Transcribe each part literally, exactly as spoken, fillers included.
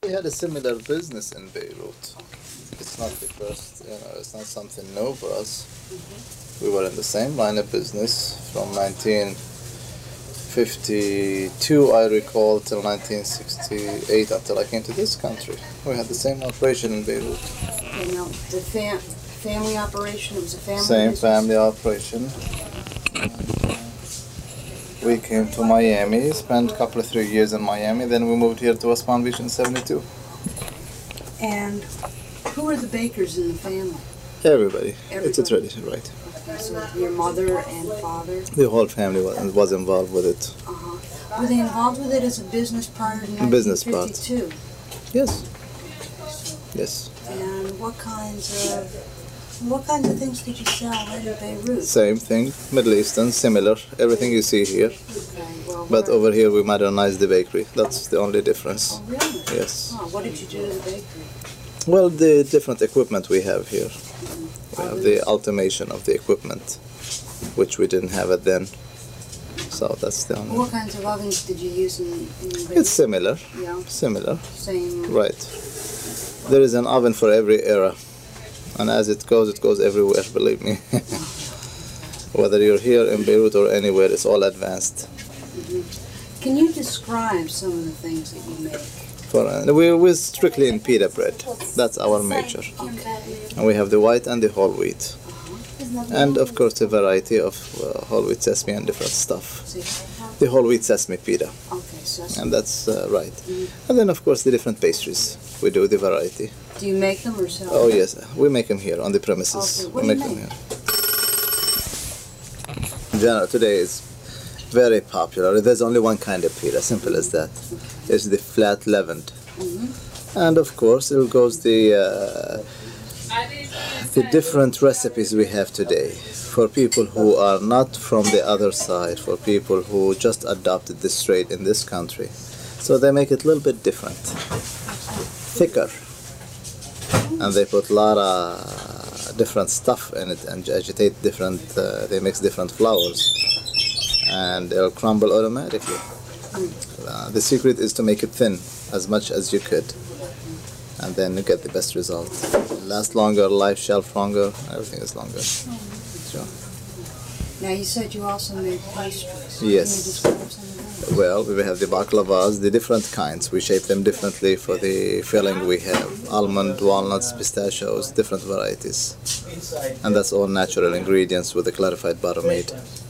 We had a similar business in Beirut. It's not the first, you know, it's not something new for us. Mm-hmm. We were in the same line of business from nineteen fifty-two, I recall, till nineteen sixty-eight, until I came to this country. We had the same operation in Beirut. You know, the fam family operation, it was a family Same business? family operation. We came to Miami, spent a couple of three years in Miami, then we moved here to West Palm Beach in seventy-two. And who were the bakers in the family? Everybody. Everybody. It's a tradition, right? Okay, so your mother and father? The whole family was, was involved with it. Uh-huh. Were they involved with it as a business prior to nineteen fifty-two? Business part. Yes. Yes. And what kinds of what kinds of things did you sell in Beirut? Same thing, Middle Eastern, similar, everything you see here. Okay, well, But where- over here we modernized the bakery. That's the only difference. Oh, really? Yes. Oh, what did you do to the bakery? Well, the different equipment we have here. Mm-hmm. We have the automation of the equipment, which we didn't have it then. So that's the only. What kinds of ovens did you use in, in Beirut? It's similar, Yeah, similar. same. Right. There is an oven for every era. And as it goes, it goes everywhere, believe me. Whether you're here in Beirut or anywhere, it's all advanced. Mm-hmm. Can you describe some of the things that you make? For, uh, we're, we're strictly in pita bread. That's our major. Okay. And we have the white and the whole wheat. And of course a variety of uh, whole wheat sesame and different stuff. See? The whole wheat sesame pita. Okay, so And that's uh, right. And then of course the different pastries. We do the variety. do you make them or sell Oh them? yes, we make them here on the premises. Okay, what we do you them make? here. In general, today is very popular. There's only one kind of pita, simple as that. It's the flat leavened. Mm-hmm. And of course it goes the uh, the different recipes we have today for people who are not from the other side, for people who just adopted this trade in this country. So they make it a little bit different, thicker, and they put a lot of different stuff in it and agitate different, uh, they mix different flours, and it'll crumble automatically. Uh, the secret is to make it thin as much as you could, and then you get the best result. Last longer, life shelf longer, everything is longer. So, Now you said you also make pastries. Yes. Can you describe some of them? well, we have the baklavas, the different kinds. We shape them differently for the filling we have. Almond, walnuts, pistachios, different varieties. And that's all natural ingredients with a clarified butter made.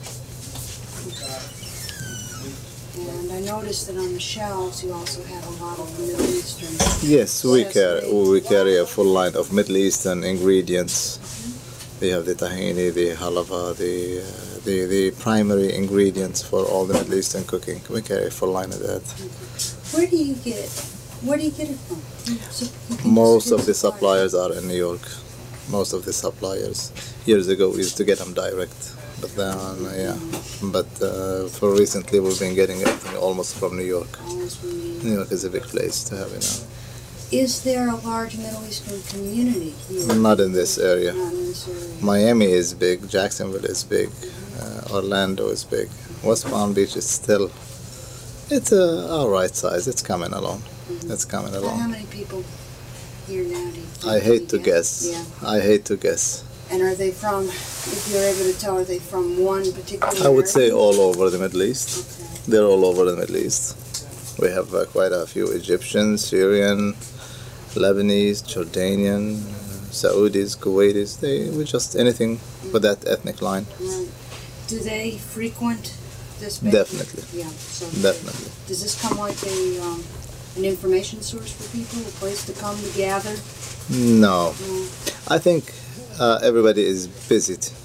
And I noticed that on the shelves you also have a lot of Middle Eastern. Yes, we carry, we carry a full line of Middle Eastern ingredients. We have the tahini, the halava, the, uh, the, the primary ingredients for all the Middle Eastern cooking. We carry a full line of that. Where do you get it? Where do you get it from? So you can Most just of the supply- suppliers are in New York. Most of the suppliers. Years ago we used to get them direct, but then yeah. But uh, for recently we've been getting everything almost from New York. Almost from New York. New York is a big place to have, you know. Is there a large Middle Eastern community here? Not in this area. Not in this area. Miami is big. Jacksonville is big. Uh, Orlando is big. West Palm Beach is still. It's a all right size. It's coming along. It's coming So how along. many people here now do you think I hate you to get? guess. Yeah. I hate to guess. And are they from, if you're able to tell, are they from one particular I would say area? all over the Middle East. Okay. They're all over the Middle East. We have uh, quite a few Egyptian, Syrian, Lebanese, Jordanian, uh, Saudis, Kuwaitis. They we just anything with that ethnic line. Right. Do they frequent this bakery? Definitely. Yeah. So Definitely. Does this come like a um, an information source for people, a place to come to gather? No, Mm. I think uh, everybody is busy. t-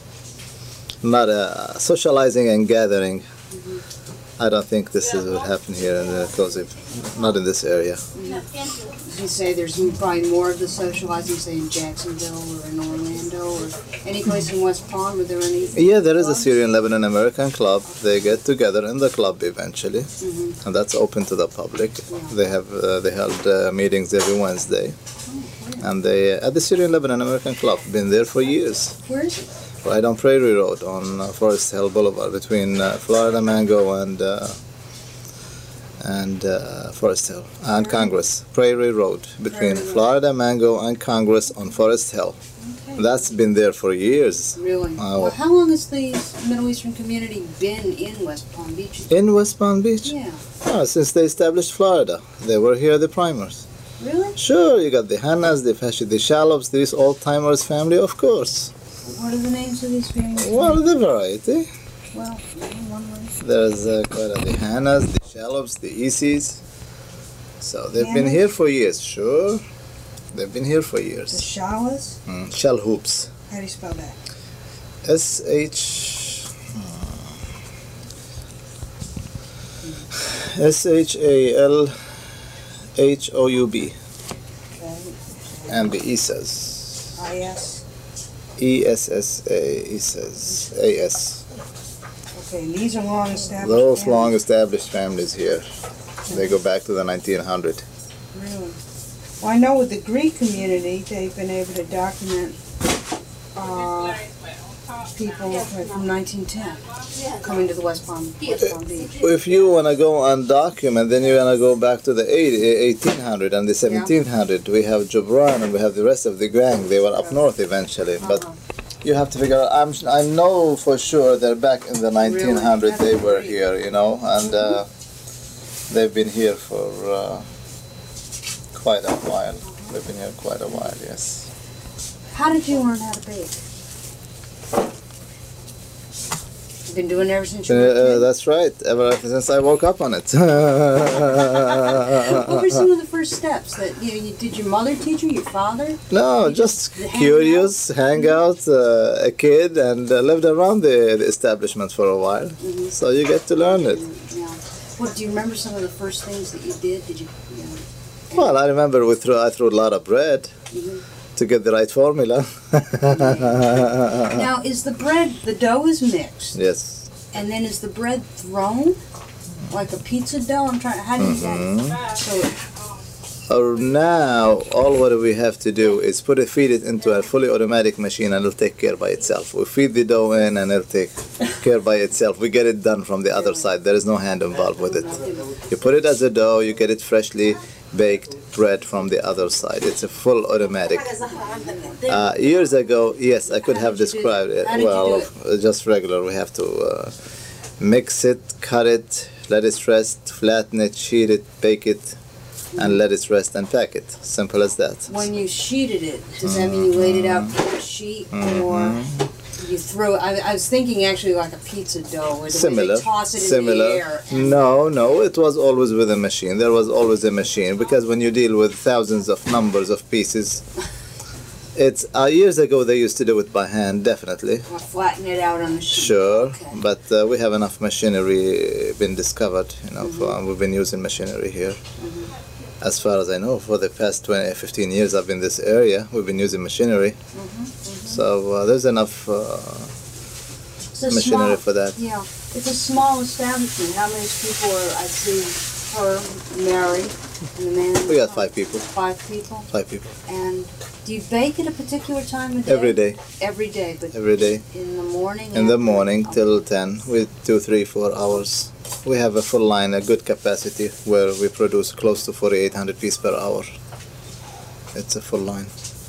Not uh, socializing and gathering. I don't think this is what happened here in the Kozib. Not in this area. You say there's probably more of the socializing, say in Jacksonville or in Orlando or any place in West Palm. Are there any? Yeah, there is a clubs? Syrian Lebanon American club. They get together in the club eventually, Mhm. and that's open to the public. Yeah. They have uh, they held uh, meetings every Wednesday, and they uh, at the Syrian Lebanon American club. Been there for years. Where is it? Right on Prairie Road on uh, Forest Hill Boulevard between uh, Florida Mango and uh, and uh, Forest Hill and Congress. Prairie Road between Prairie Road. Florida Mango and Congress on Forest Hill. Okay. That's been there for years. Really? Oh. Well, how long has the Middle Eastern community been in West Palm Beach? In West Palm Beach? Yeah. Oh, since they established Florida. They were here, the primers. Really? Sure, you got the Hannas, the Fashi, the Shallops, these old-timers family, of course. What are the names of these families? Well, the variety. Well, one way. There's uh, quite a, the Hannas, the Shallops, the Eases. So they've been Hannas? here for years, sure. They've been here for The years. Shawas? Mm. Shell hoops. How do you spell that? S H S H A L H O U B. Okay. And the Isas. I S. E S S A, Isas. A S. Okay, and these are long established. Those families? long established families here. They go back to the nineteen hundred. Really? Well, I know with the Greek community, they've been able to document uh, People from nineteen ten coming to the West Palm, West Palm Beach. If you want to go on document, then you want to go back to the eighteen hundred and the seventeen hundred. We have Jubran and we have the rest of the gang. They were up north eventually, but Uh-huh. you have to figure out. I'm, I know for sure that back in the nineteen hundred they were here, you know, and uh, they've been here for uh, quite a while. They've been here quite a while, yes. How did you learn how to bake? You've been doing it ever since you were a Uh, kid? that's right. Ever since I woke up on it. What were some of the first steps that you, you did? Your mother teach you? Your father? No, You just just hang curious, hang out, uh, a kid, and uh, lived around the, the establishment for a while. Mhm. So you get to learn it. Yeah. What do you remember? Some of the first things that you did? Did you? you know, Well, I remember we threw, I threw a lot of bread Mhm. to get the right formula. Now, is the bread, the dough is mixed, Yes. and then is the bread thrown like a pizza dough? I'm trying. How do you Mhm. get? So it, Or now, all what we have to do is put it, feed it into a fully automatic machine, and it'll take care by itself. We feed the dough in, and it'll take care by itself. We get it done from the other side. There is no hand involved with it. You put it as a dough, you get it freshly baked bread from the other side. It's a full automatic. Uh, years ago, yes, I could How have did you do described it? it. How did you Well, do uh, just regular. We have to uh, mix it, cut it, let it rest, flatten it, sheet it, bake it, and let it rest and pack it. Simple as that. when you sheeted it, does that mean you laid it out on a sheet, or you threw it? I, I was thinking actually like a pizza dough, where the way Similar, they toss it similar. in the air. and- No, no, it was always with a machine. There was always a machine because when you deal with thousands of numbers of pieces, it's uh, years ago they used to do it by hand, definitely. Or flatten it out on the sheet. Sure, Okay. but uh, we have enough machinery been discovered. You know, for, we've been using machinery here. As far as I know, for the past twenty, fifteen years I've been in this area, we've been using machinery. So uh, there's enough uh, It's a machinery small, for that. Yeah, it's a small establishment. How many people are? I see her, Mary, and the man. We got five people. Five people. Five people. And do you bake at a particular time of day? Every day. Every day, but Every day. in the morning. In the after? morning Okay. till ten, with two, three, four hours. We have a full line, a good capacity, where we produce close to forty-eight hundred pieces per hour. It's a full line.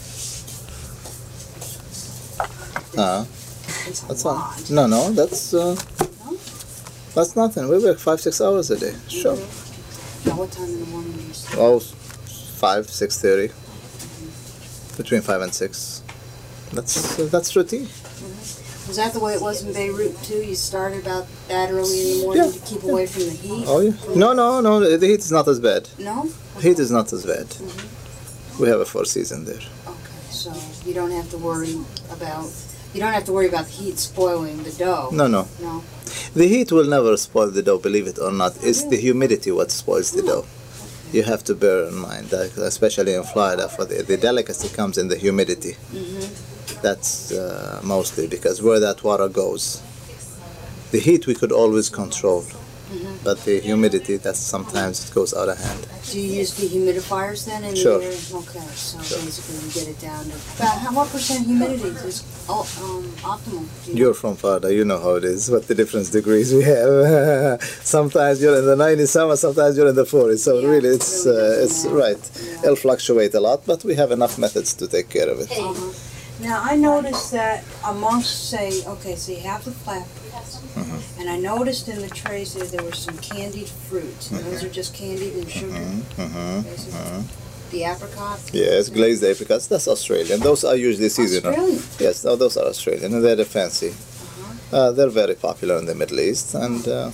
Uh, It's a that's all. lot. No, no, that's uh, No? that's nothing. We work five, six hours a day. Sure. Now, what time in the morning do you start? Oh, five, six thirty. Between five and six. That's uh, that's routine. Was that the way it was in Beirut too? You started about that early in the morning Yeah. to keep away from the heat? Oh yeah. No, no, no. The heat is not as bad. No? Heat is not as bad. We have a four season there. Okay, so you don't have to worry about you don't have to worry about the heat spoiling the dough. No, no. No. The heat will never spoil the dough, believe it or not. It's the humidity what spoils the dough. You have to bear in mind that, especially in Florida, for the, the delicacy comes in the humidity. That's uh, mostly because where that water goes. The heat we could always control. Mhm. But the humidity, that's sometimes it goes out of hand. Do you use dehumidifiers then? In Sure. The area? Okay, so Sure. basically you get it down to about how, what percent humidity is oh, um, optimal? Do you You're from Florida, you know how it is, what the difference degrees we have. Sometimes you're in the nineties summer, sometimes you're in the forties. So Yeah, really, it it's really uh, doesn't it's matter. right. Yeah. It'll fluctuate a lot, but we have enough methods to take care of it. Uh-huh. Now, I noticed that amongst, say, okay, so you have the flap, Mhm. and I noticed in the trays there, there were some candied fruits. And those are just candied and sugar, Mhm. basically. The apricot? Yes, glazed apricots, that's Australian. Those are usually seasonal. Australian? Yes, no, those are Australian, and they're fancy. Uh-huh. Uh, they're very popular in the Middle East, and uh,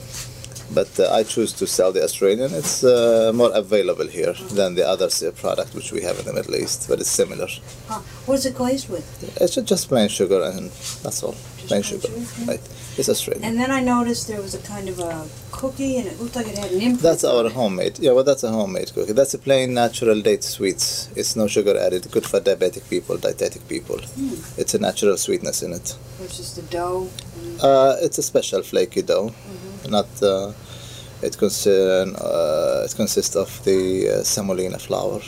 but uh, I choose to sell the Australian. It's uh, more available here than the other uh, product which we have in the Middle East, but it's similar. Huh. What is it glazed with? It's ju- just plain sugar, and that's all. Just Plain plain sugar, sugar? right? It's Australian. And then I noticed there was a kind of a cookie, and it looked like it had an imprint. That's our on it. homemade. Yeah, well, that's a homemade cookie. That's a plain natural date sweets. It's no sugar added. Good for diabetic people, dietetic people. Hmm. It's a natural sweetness in it. Which is the dough? Uh, it's a special flaky dough. Mm-hmm. Not. Uh, it concern. Uh, it consists of the uh, semolina flour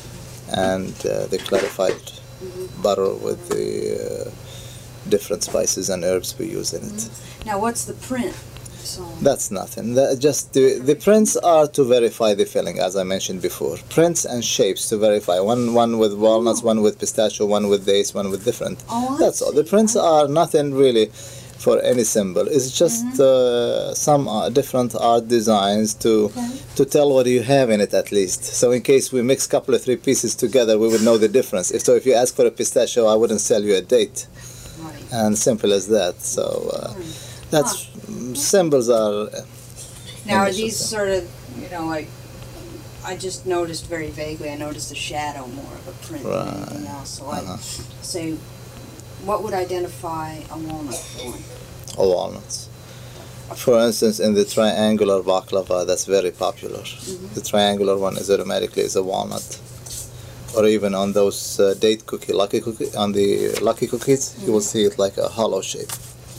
and uh, the clarified Mm-hmm. butter with the uh, different spices and herbs we use in it. Now, what's the print? So, That's nothing. That just the, the prints are to verify the filling, as I mentioned before. Prints and shapes to verify. One one with walnuts, one with pistachio, one with dates, one with different. oh, I That's all. The see. prints are nothing really for any symbol. It's just uh, some uh, different art designs to Okay. to tell what you have in it at least. So in case we mix a couple of three pieces together, we would know the difference. If so, if you ask for a pistachio, I wouldn't sell you a date. Right. And simple as that. So uh, that's symbols are. uh, now, are Initials, these yeah. sort of, you know, like, I just noticed very vaguely, I noticed a shadow more of a print than anything Right. else. So I Uh-huh. say, what would identify a walnut filling? Or walnuts. For instance, in the triangular baklava, that's very popular. Mm-hmm. The triangular one is automatically is a walnut. Or even on those uh, date cookie, lucky cookie, on the lucky cookies, you will see it like a hollow shape.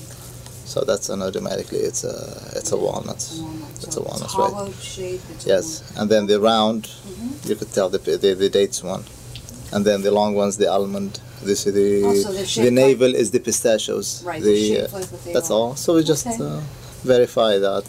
So that's an automatically it's a it's a walnut. Walnut. It's So a walnut, it's right? hollow shape. It's a Yes, and then the round, Mhm. you could tell the the, the dates one, and then the long one's the almond. This is the Oh, so they're the shaped like- navel is the pistachios. Right, The, they're shaped uh, like what they that's are. all. So we just Okay. uh, verify that.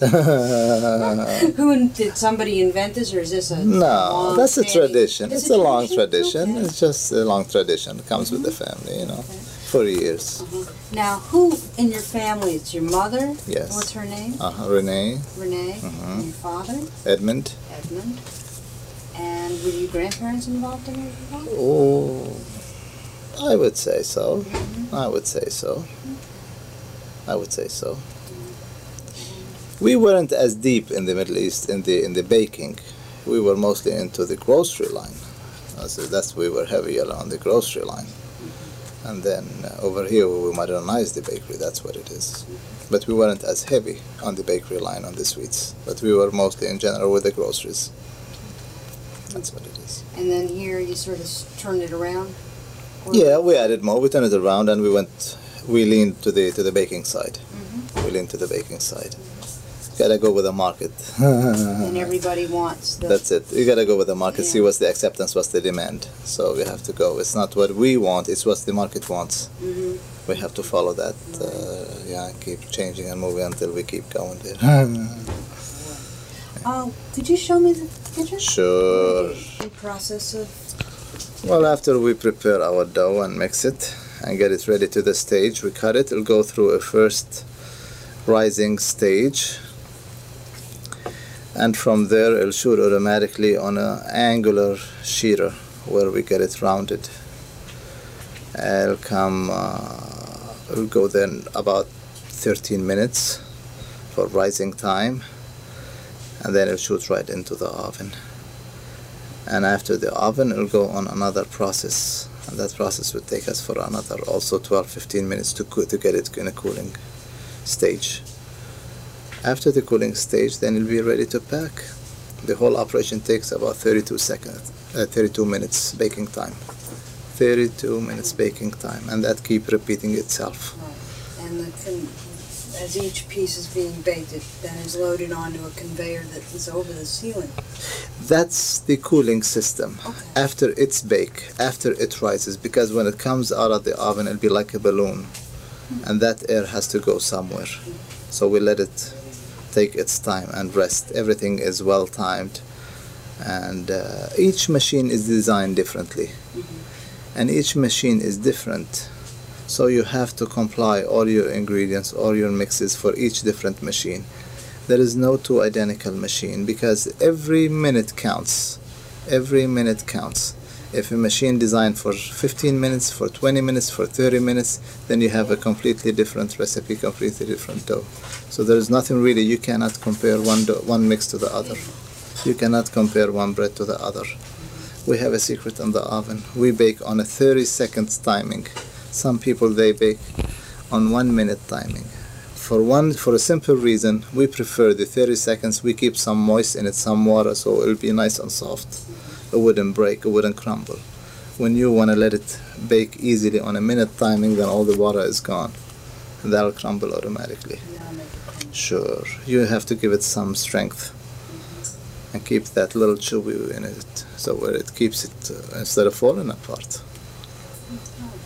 walnut. Who in- did somebody invent this, or is this a No, long that's a standing- tradition. Is It's it a long tradition? tradition. Okay. It's just a long tradition. It comes with the family, you know, Okay. for years. Now, who in your family? It's your mother. Yes. What's her name? Uh, Renee, Renee. Mhm. And your father, Edmund. Edmund. And were your grandparents involved in it at all? Oh, I would say so. I would say so. I would say so. We weren't as deep in the Middle East in the in the baking. We were mostly into the grocery line. Uh, So that's we were heavier on the grocery line. And then uh, over here we modernized the bakery. That's what it is. But we weren't as heavy on the bakery line on the sweets. But we were mostly in general with the groceries. That's what it is. And then here you sort of s- turned it around? Or- Yeah, we added more. We turned it around and we went. We leaned to the to the baking side. Mhm. We leaned to the baking side. Gotta go with the market. And everybody wants the. That's it. You gotta go with the market. See Yeah. what's the acceptance, what's the demand. So we have to go. It's not what we want. It's what the market wants. Mhm. We have to follow that. Uh, yeah, keep changing and moving until we keep going there. Oh, could you show me the picture? Sure. The process of. Well, after we prepare our dough and mix it and get it ready to the stage, we cut it. It'll go through a first rising stage, and from there it'll shoot automatically on an angular sheeter where we get it rounded. It'll come. Uh, it'll go then about thirteen minutes for rising time, and then it'll shoot right into the oven. And after the oven, it'll go on another process, and that process would take us for another also twelve to fifteen minutes to cool, to get it in a cooling stage. After the cooling stage, then it'll be ready to pack. The whole operation takes about thirty-two seconds, uh, thirty-two minutes baking time. thirty-two minutes baking time, and that keep repeating itself. And the con- as each piece is being baked, it then is loaded onto a conveyor that is over the ceiling. That's the cooling system. Okay. After it's baked, after it rises, because when it comes out of the oven, it'll be like a balloon, and that air has to go somewhere. So we let it take its time and rest. Everything is well timed, and uh, each machine is designed differently, mm-hmm. and each machine is different. So you have to comply all your ingredients, all your mixes for each different machine. There is no two identical machine, because every minute counts. Every minute counts. If a machine designed for fifteen minutes, for twenty minutes, for thirty minutes, then you have a completely different recipe, completely different dough. So there is nothing really, you cannot compare one dough, one mix to the other. You cannot compare one bread to the other. We have a secret in the oven. We bake on a thirty seconds timing. Some people, they bake on one minute timing. For one, for a simple reason, we prefer the thirty seconds. We keep some moist in it, some water, so it'll be nice and soft. It wouldn't break, it wouldn't crumble. When you want to let it bake easily on a minute timing, then all the water is gone, and that'll crumble automatically. Sure, you have to give it some strength and keep that little chewy in it, so where it keeps it uh, instead of falling apart.